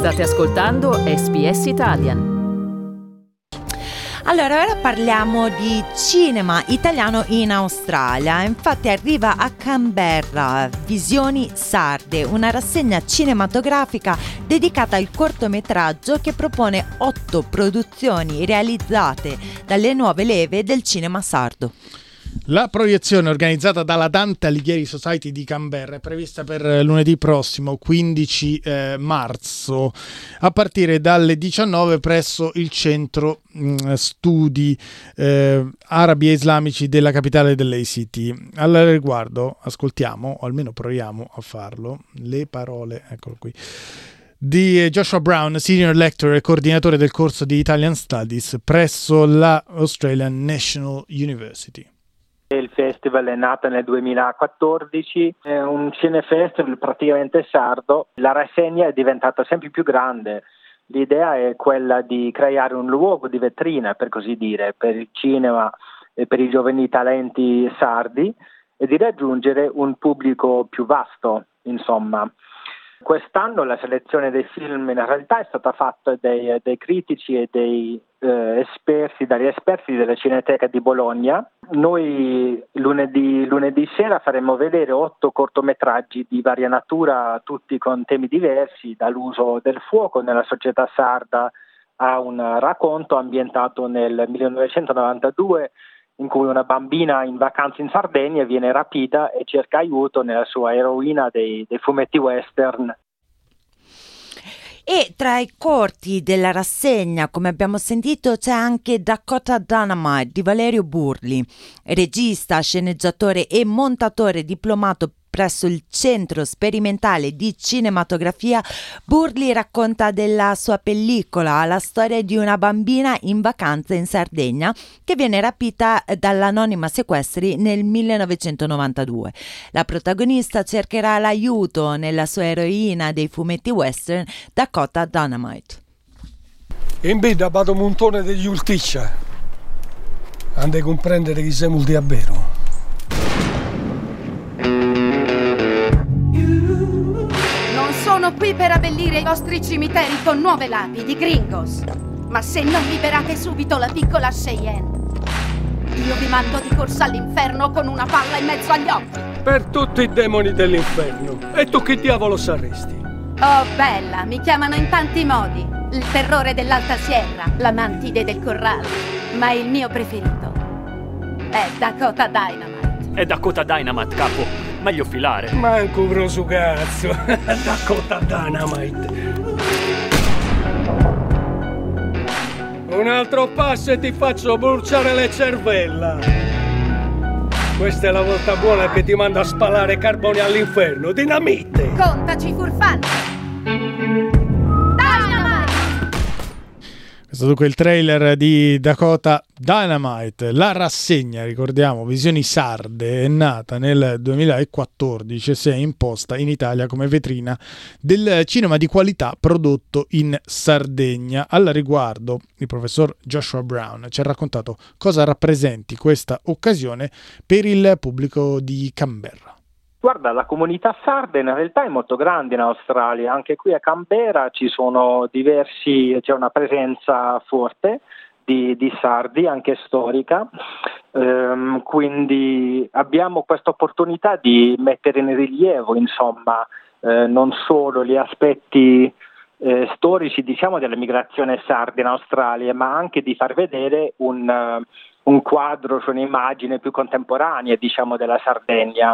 State ascoltando SBS Italian. Allora, ora parliamo di cinema italiano in Australia. Infatti arriva a Canberra Visioni Sarde, una rassegna cinematografica dedicata al cortometraggio che propone 8 produzioni realizzate dalle nuove leve del cinema sardo. La proiezione organizzata dalla Dante Alighieri Society di Canberra è prevista per lunedì prossimo, 15 marzo, a partire dalle 19 presso il centro studi arabi e islamici della capitale dell'ACT. Al riguardo ascoltiamo, o almeno proviamo a farlo, le parole, eccolo qui, di Joshua Brown, Senior Lecturer e coordinatore del corso di Italian Studies presso la Australian National University. Il festival è nato nel 2014, è un cinefestival praticamente sardo. La rassegna è diventata sempre più grande. L'idea è quella di creare un luogo di vetrina, per così dire, per il cinema e per i giovani talenti sardi e di raggiungere un pubblico più vasto, insomma. Quest'anno la selezione dei film in realtà è stata fatta dai critici e dagli esperti della Cineteca di Bologna. Noi lunedì sera faremo vedere 8 cortometraggi di varia natura, tutti con temi diversi, dall'uso del fuoco nella società sarda a un racconto ambientato nel 1992 in cui una bambina in vacanza in Sardegna viene rapita e cerca aiuto nella sua eroina dei fumetti western. E tra i corti della rassegna, come abbiamo sentito, c'è anche Dakota Dynamite di Valerio Burli, regista, sceneggiatore e montatore diplomato presso il Centro Sperimentale di Cinematografia. Burli racconta della sua pellicola la storia di una bambina in vacanza in Sardegna che viene rapita dall'anonima sequestri nel 1992. La protagonista cercherà l'aiuto nella sua eroina dei fumetti western, Dakota Dynamite. In bida vado montone degli ulticcia. Ande a comprendere chi siamo il diabero. Sono qui per abbellire i vostri cimiteri con nuove lapidi, gringos. Ma se non liberate subito la piccola Cheyenne, io vi mando di corsa all'inferno con una palla in mezzo agli occhi. Per tutti i demoni dell'inferno. E tu che diavolo saresti? Oh, bella, mi chiamano in tanti modi. Il terrore dell'Alta Sierra, la mantide del corrale. Ma il mio preferito è Dakota Dynamite. È Dakota Dynamite, capo. Meglio filare. Manco un rosu cazzo. Dakota Dynamite. Un altro passo e ti faccio bruciare le cervella. Questa è la volta buona che ti mando a spalare carbone all'inferno. Dinamite. Contaci, furfante. Questo dunque il trailer di Dakota Dynamite. La rassegna, ricordiamo, Visioni Sarde, è nata nel 2014 e si è imposta in Italia come vetrina del cinema di qualità prodotto in Sardegna. Al riguardo il professor Joshua Brown ci ha raccontato cosa rappresenti questa occasione per il pubblico di Canberra. Guarda, la comunità sarda in realtà è molto grande in Australia, anche qui a Canberra c'è una presenza forte di sardi, anche storica, quindi abbiamo questa opportunità di mettere in rilievo, insomma, non solo gli aspetti storici, diciamo, della migrazione sarda in Australia, ma anche di far vedere un quadro, cioè un'immagine più contemporanea, diciamo, della Sardegna.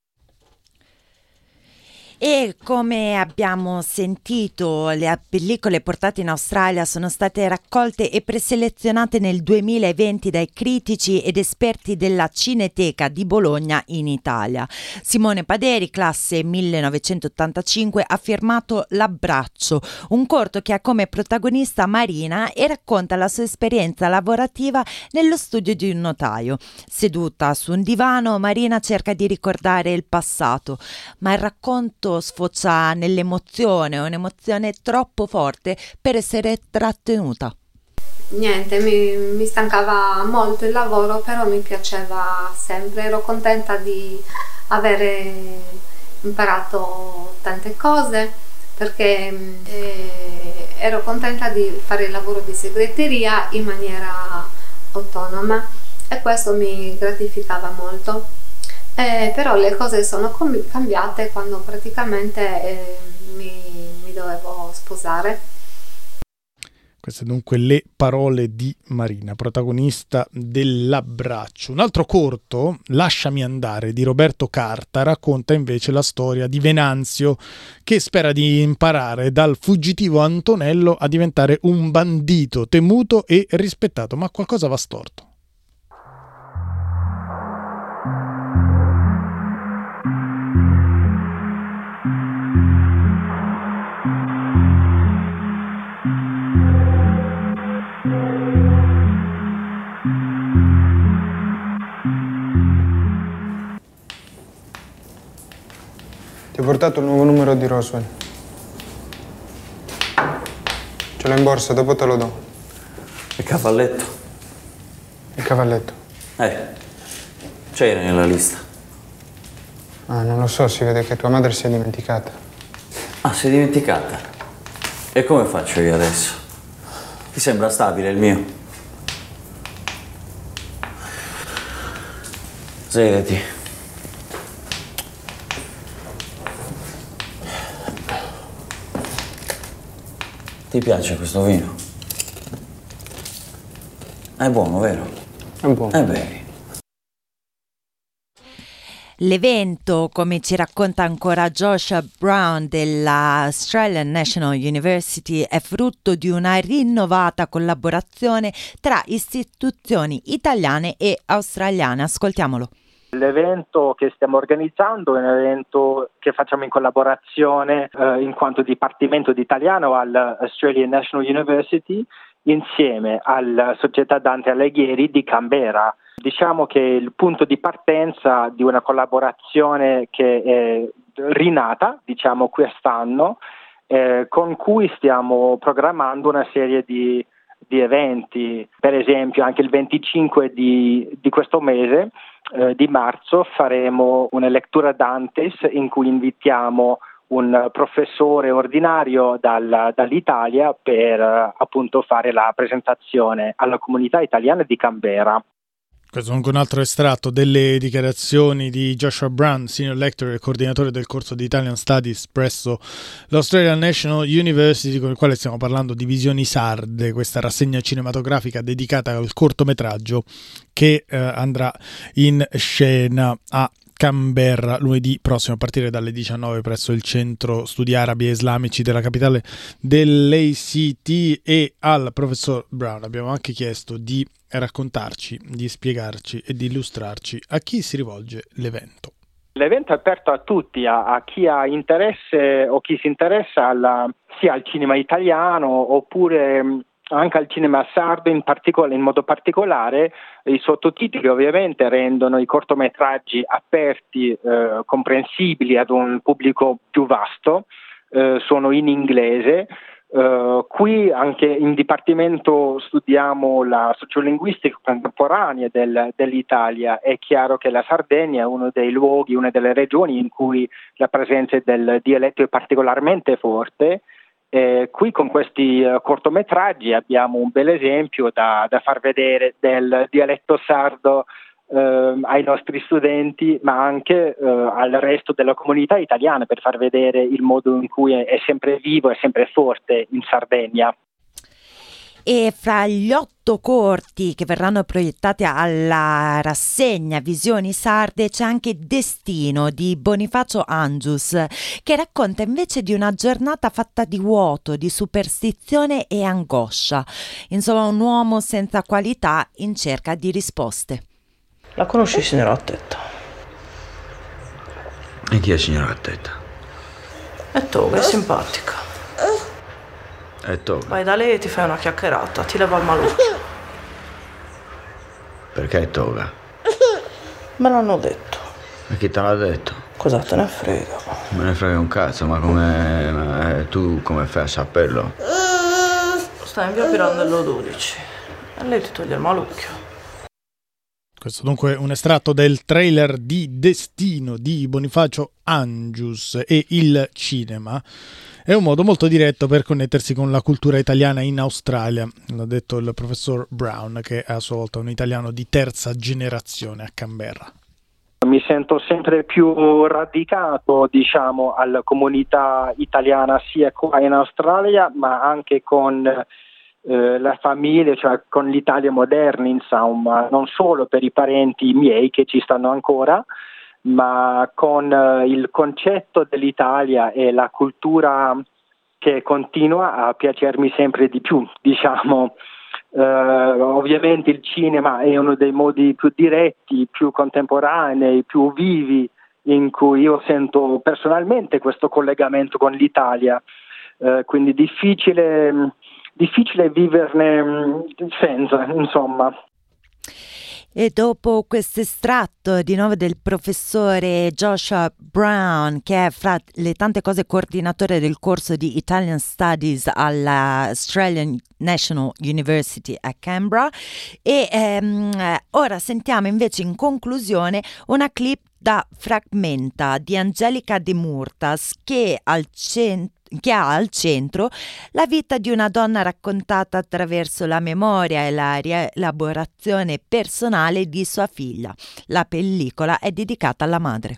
E come abbiamo sentito, le pellicole portate in Australia sono state raccolte e preselezionate nel 2020 dai critici ed esperti della Cineteca di Bologna in Italia. Simone Paderi, classe 1985, ha firmato L'abbraccio, un corto che ha come protagonista Marina e racconta la sua esperienza lavorativa nello studio di un notaio. Seduta su un divano, Marina cerca di ricordare il passato, ma il racconto sfocia nell'emozione, un'emozione troppo forte per essere trattenuta. Niente, mi stancava molto il lavoro, però mi piaceva sempre, ero contenta di avere imparato tante cose perché ero contenta di fare il lavoro di segreteria in maniera autonoma e questo mi gratificava molto. Però le cose sono cambiate quando praticamente mi dovevo sposare. Queste dunque le parole di Marina, protagonista dell'Abbraccio. Un altro corto, Lasciami andare, di Roberto Carta, racconta invece la storia di Venanzio, che spera di imparare dal fuggitivo Antonello a diventare un bandito temuto e rispettato, ma qualcosa va storto. Ti ho portato il nuovo numero di Roswell. Ce l'ho in borsa, dopo te lo do. Il cavalletto? Il cavalletto. C'era nella lista. Ah, non lo so, si vede che tua madre si è dimenticata. Ah, si è dimenticata? E come faccio io adesso? Ti sembra stabile il mio? Sediti. Ti piace questo vino? È buono, vero? È buono. Bevi. L'evento, come ci racconta ancora Joshua Brown della Australian National University, è frutto di una rinnovata collaborazione tra istituzioni italiane e australiane. Ascoltiamolo. L'evento che stiamo organizzando è un evento che facciamo in collaborazione in quanto Dipartimento di Italiano all'Australian National University insieme alla Società Dante Alighieri di Canberra. Diciamo che il punto di partenza di una collaborazione che è rinata, diciamo quest'anno, con cui stiamo programmando una serie di eventi. Per esempio anche il 25 di questo mese di marzo faremo una lettura Dantes in cui invitiamo un professore ordinario dall'Italia per appunto fare la presentazione alla comunità italiana di Canberra. Questo è anche un altro estratto delle dichiarazioni di Joshua Brown, Senior Lecturer e coordinatore del corso di Italian Studies presso l'Australian National University, con il quale stiamo parlando di Visioni Sarde, questa rassegna cinematografica dedicata al cortometraggio che andrà in scena a Canberra lunedì prossimo a partire dalle 19 presso il Centro Studi Arabi e Islamici della capitale dell'ACT. E al professor Brown abbiamo anche chiesto di raccontarci, di spiegarci e di illustrarci a chi si rivolge l'evento. L'evento è aperto a tutti, a chi ha interesse o chi si interessa sia al cinema italiano oppure anche al cinema sardo in modo particolare. I sottotitoli ovviamente rendono i cortometraggi aperti, comprensibili ad un pubblico più vasto, sono in inglese. Qui anche in Dipartimento studiamo la sociolinguistica contemporanea dell'Italia. È chiaro che la Sardegna è uno dei luoghi, una delle regioni in cui la presenza del dialetto è particolarmente forte. Qui con questi cortometraggi abbiamo un bel esempio da far vedere del dialetto sardo ai nostri studenti, ma anche al resto della comunità italiana, per far vedere il modo in cui è sempre vivo e sempre forte in Sardegna. E fra gli 8 corti che verranno proiettati alla rassegna Visioni Sarde c'è anche Destino di Bonifacio Angius, che racconta invece di una giornata fatta di vuoto, di superstizione e angoscia. Insomma, un uomo senza qualità in cerca di risposte. La conosci, signora Attetta? E chi è signora Attetta? È Toga, è simpatica. È Toga. Vai da lei e ti fai una chiacchierata, ti leva il malucchio. Perché è Toga? Me l'hanno detto. E chi te l'ha detto? Cosa te ne frega? Me ne frega un cazzo, ma tu come fai a saperlo? Stai in via Pirandello 12 e lei ti toglie il malucchio. Questo dunque è un estratto del trailer di Destino di Bonifacio Angius. E il cinema È un modo molto diretto per connettersi con la cultura italiana in Australia, l'ha detto il professor Brown, che è a sua volta un italiano di terza generazione a Canberra. Mi sento sempre più radicato, diciamo, alla comunità italiana sia qua in Australia, ma anche con la famiglia, cioè con l'Italia moderna, insomma, non solo per i parenti miei che ci stanno ancora, ma con il concetto dell'Italia e la cultura che continua a piacermi sempre di più, diciamo. Ovviamente il cinema è uno dei modi più diretti, più contemporanei, più vivi in cui io sento personalmente questo collegamento con l'Italia, quindi difficile viverne senza, insomma. E dopo questo estratto di nuovo del professore Joshua Brown, che è fra le tante cose coordinatore del corso di Italian Studies alla Australian National University a Canberra, e ora sentiamo invece in conclusione una clip da Fragmenta di Angelica De Murtas che ha al centro la vita di una donna raccontata attraverso la memoria e la rielaborazione personale di sua figlia. La pellicola è dedicata alla madre.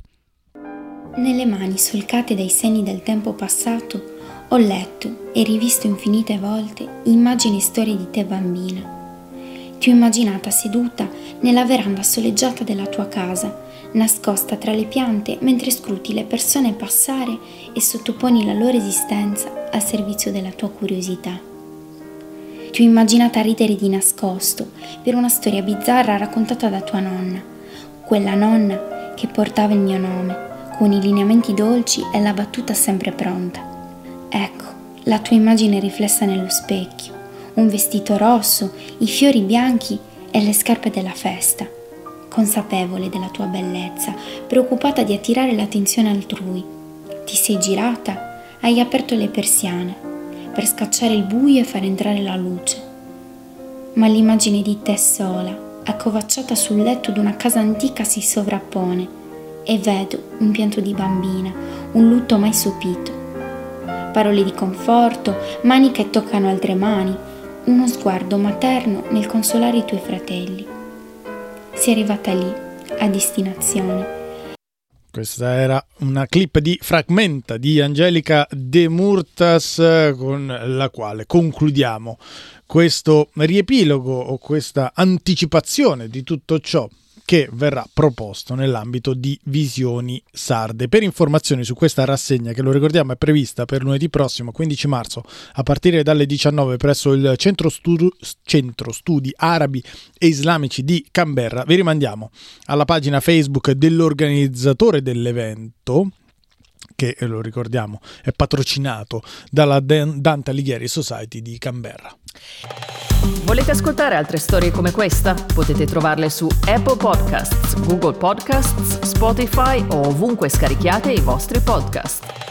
Nelle mani solcate dai segni del tempo passato ho letto e rivisto infinite volte immagini e storie di te bambina. Ti ho immaginata seduta nella veranda soleggiata della tua casa, nascosta tra le piante mentre scruti le persone passare e sottoponi la loro esistenza al servizio della tua curiosità. Ti ho immaginata ridere di nascosto per una storia bizzarra raccontata da tua nonna, quella nonna che portava il mio nome, con i lineamenti dolci e la battuta sempre pronta. Ecco, la tua immagine riflessa nello specchio, un vestito rosso, i fiori bianchi e le scarpe della festa. Consapevole della tua bellezza, preoccupata di attirare l'attenzione altrui, ti sei girata, hai aperto le persiane per scacciare il buio e far entrare la luce. Ma l'immagine di te sola, accovacciata sul letto d'una casa antica, si sovrappone e vedo un pianto di bambina, un lutto mai sopito. Parole di conforto, mani che toccano altre mani, uno sguardo materno nel consolare i tuoi fratelli. Si è arrivata lì, a destinazione. Questa era una clip di Fragmenta di Angelica De Murtas, con la quale concludiamo questo riepilogo o questa anticipazione di tutto ciò che verrà proposto nell'ambito di Visioni Sarde. Per informazioni su questa rassegna, che lo ricordiamo è prevista per lunedì prossimo 15 marzo a partire dalle 19 presso il Centro Studi Arabi e Islamici di Canberra, vi rimandiamo alla pagina Facebook dell'organizzatore dell'evento, che lo ricordiamo è patrocinato dalla Dante Alighieri Society di Canberra. Volete ascoltare altre storie come questa? Potete trovarle su Apple Podcasts, Google Podcasts, Spotify o ovunque scarichiate i vostri podcast.